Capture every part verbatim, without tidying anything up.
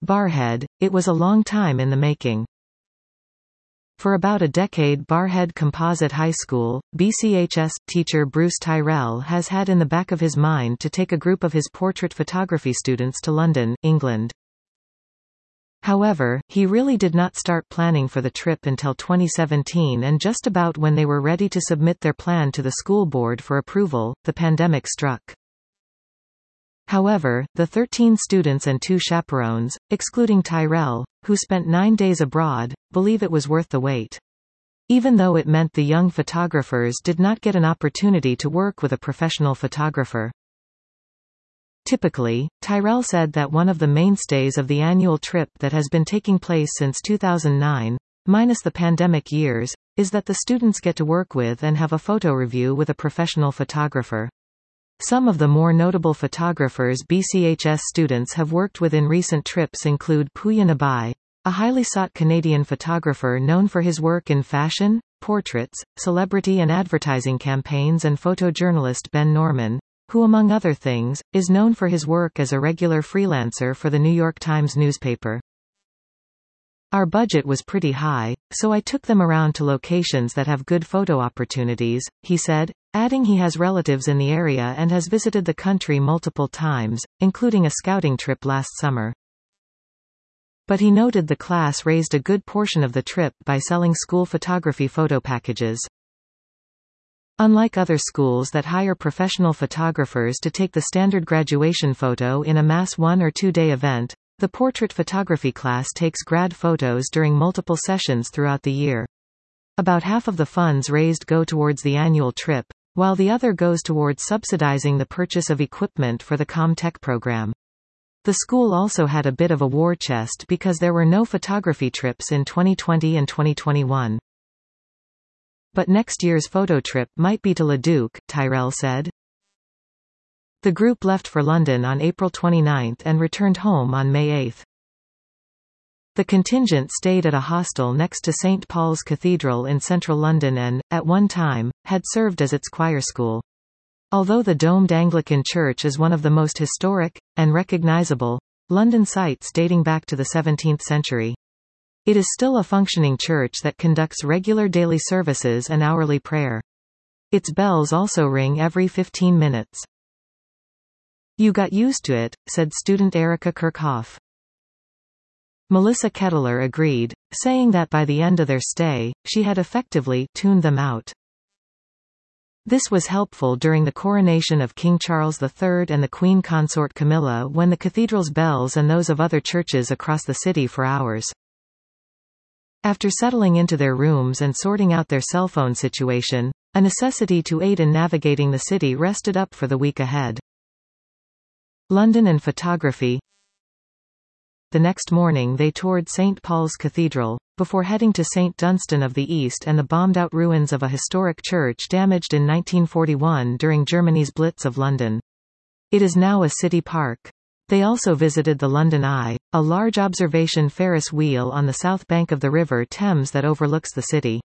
Barrhead, it was a long time in the making. For about a decade Barrhead Composite High School, B C H S, teacher Bruce Tyrrell has had in the back of his mind to take a group of his portrait photography students to London, England. However, he really did not start planning for the trip until twenty seventeen, and just about when they were ready to submit their plan to the school board for approval, the pandemic struck. However, the thirteen students and two chaperones, excluding Tyrrell, who spent nine days abroad, believe it was worth the wait. Even though it meant the young photographers did not get an opportunity to work with a professional photographer. Typically, Tyrrell said that one of the mainstays of the annual trip that has been taking place since two thousand nine, minus the pandemic years, is that the students get to work with and have a photo review with a professional photographer. Some of the more notable photographers B C H S students have worked with in recent trips include Pooya Nabai, a highly sought Canadian photographer known for his work in fashion, portraits, celebrity and advertising campaigns, and photojournalist Ben Norman, who among other things, is known for his work as a regular freelancer for the New York Times newspaper. Our budget was pretty high, so I took them around to locations that have good photo opportunities, he said, adding he has relatives in the area and has visited the country multiple times, including a scouting trip last summer. But he noted the class raised a good portion of the trip by selling school photography photo packages. Unlike other schools that hire professional photographers to take the standard graduation photo in a mass one or two day event, the portrait photography class takes grad photos during multiple sessions throughout the year. About half of the funds raised go towards the annual trip, while the other goes towards subsidizing the purchase of equipment for the ComTech program. The school also had a bit of a war chest because there were no photography trips in twenty twenty and twenty twenty-one. But next year's photo trip might be to Leduc, Tyrrell said. The group left for London on April twenty-ninth and returned home on May eighth. The contingent stayed at a hostel next to Saint Paul's Cathedral in central London and, at one time, had served as its choir school. Although the domed Anglican church is one of the most historic, and recognizable, London sites dating back to the seventeenth century. It is still a functioning church that conducts regular daily services and hourly prayer. Its bells also ring every fifteen minutes. You got used to it, said student Erica Kirchhoff. Melissa Kettler agreed, saying that by the end of their stay, she had effectively tuned them out. This was helpful during the coronation of King Charles the Third and the Queen Consort Camilla, when the cathedral's bells and those of other churches across the city for hours. After settling into their rooms and sorting out their cell phone situation, a necessity to aid in navigating the city rested up for the week ahead. London and photography. The next morning they toured Saint Paul's Cathedral, before heading to Saint Dunstan of the East and the bombed-out ruins of a historic church damaged in nineteen forty-one during Germany's Blitz of London. It is now a city park. They also visited the London Eye, a large observation Ferris wheel on the south bank of the River Thames that overlooks the city.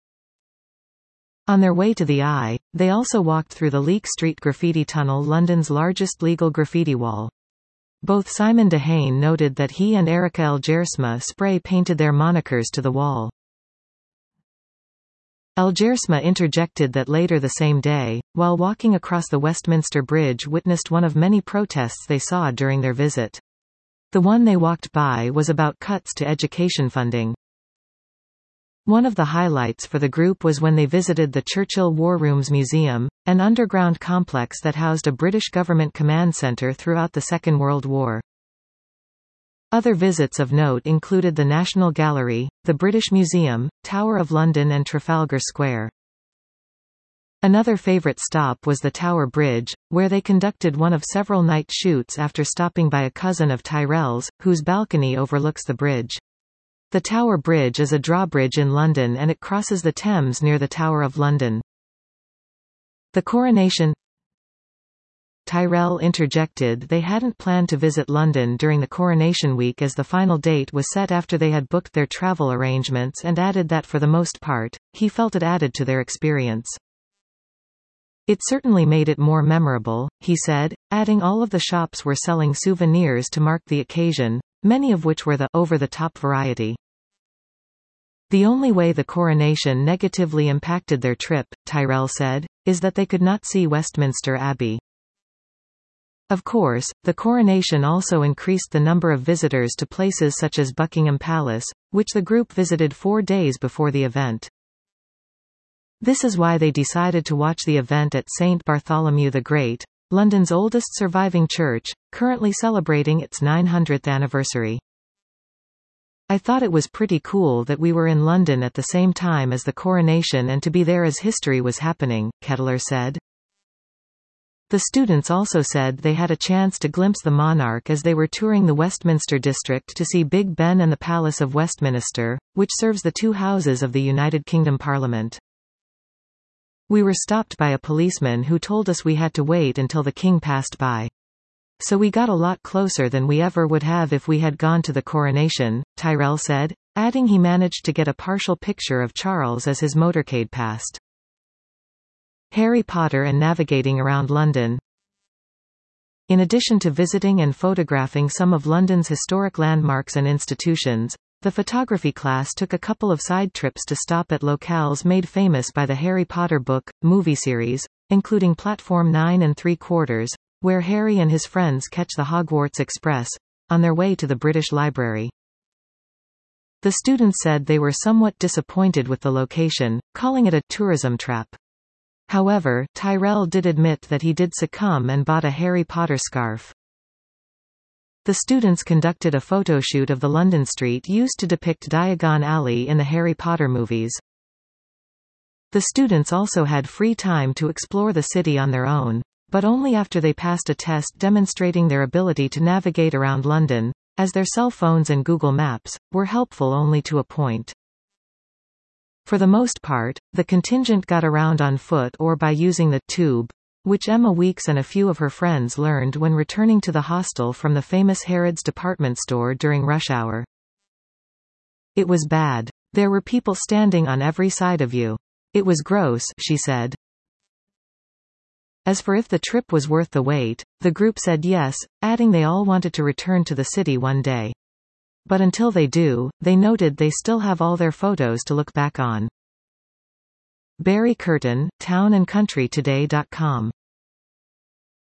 On their way to the Eye, they also walked through the Leek Street Graffiti Tunnel, London's largest legal graffiti wall. Both Simon Dehane noted that he and Erica Elgersma spray-painted their monikers to the wall. Elgersma interjected that later the same day, while walking across the Westminster Bridge, witnessed one of many protests they saw during their visit. The one they walked by was about cuts to education funding. One of the highlights for the group was when they visited the Churchill War Rooms Museum, an underground complex that housed a British government command centre throughout the Second World War. Other visits of note included the National Gallery, the British Museum, Tower of London and Trafalgar Square. Another favourite stop was the Tower Bridge, where they conducted one of several night shoots after stopping by a cousin of Tyrrell's, whose balcony overlooks the bridge. The Tower Bridge is a drawbridge in London and it crosses the Thames near the Tower of London. The coronation. Tyrrell interjected they hadn't planned to visit London during the coronation week as the final date was set after they had booked their travel arrangements, and added that for the most part, he felt it added to their experience. It certainly made it more memorable, he said, adding all of the shops were selling souvenirs to mark the occasion, many of which were the over-the-top variety. The only way the coronation negatively impacted their trip, Tyrell said, is that they could not see Westminster Abbey. Of course, the coronation also increased the number of visitors to places such as Buckingham Palace, which the group visited four days before the event. This is why they decided to watch the event at Saint Bartholomew the Great, London's oldest surviving church, currently celebrating its nine hundredth anniversary. I thought it was pretty cool that we were in London at the same time as the coronation and to be there as history was happening, Kettler said. The students also said they had a chance to glimpse the monarch as they were touring the Westminster district to see Big Ben and the Palace of Westminster, which serves the two houses of the United Kingdom Parliament. We were stopped by a policeman who told us we had to wait until the King passed by. So we got a lot closer than we ever would have if we had gone to the coronation, Tyrell said, adding he managed to get a partial picture of Charles as his motorcade passed. Harry Potter and navigating around London. In addition to visiting and photographing some of London's historic landmarks and institutions, the photography class took a couple of side trips to stop at locales made famous by the Harry Potter book, movie series, including Platform nine and three quarters, where Harry and his friends catch the Hogwarts Express, on their way to the British Library. The students said they were somewhat disappointed with the location, calling it a tourism trap. However, Tyrell did admit that he did succumb and bought a Harry Potter scarf. The students conducted a photo shoot of the London street used to depict Diagon Alley in the Harry Potter movies. The students also had free time to explore the city on their own, but only after they passed a test demonstrating their ability to navigate around London, as their cell phones and Google Maps were helpful only to a point. For the most part, the contingent got around on foot or by using the tube, which Emma Weeks and a few of her friends learned when returning to the hostel from the famous Harrods department store during rush hour. It was bad. There were people standing on every side of you. It was gross, she said. As for if the trip was worth the wait, the group said yes, adding they all wanted to return to the city one day. But until they do, they noted they still have all their photos to look back on. Barry Curtin, town and country today dot com